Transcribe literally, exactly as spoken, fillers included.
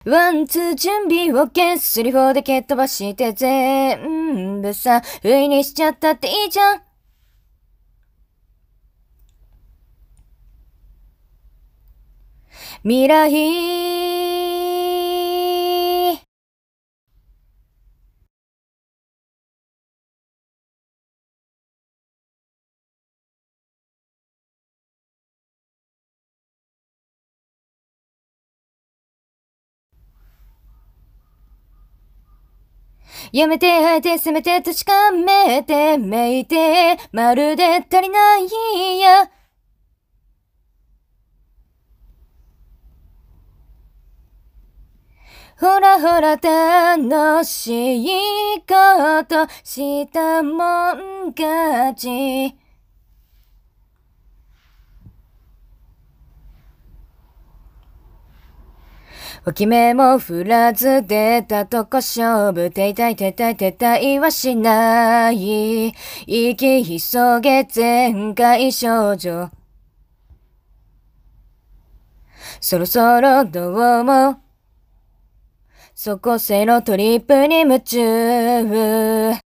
ワンツー準備 OK スリーフォーで蹴っ飛ばして全部さ不意にしちゃったっていいじゃん。未来やめてあえてせめて確かめてめいてまるで足りないやほらほら楽しいことしたもん勝ち。お決めも振らず出たとこ勝負手痛い手痛い手痛いはしない生き急げ全開少女そろそろどうもそこせのトリップに夢中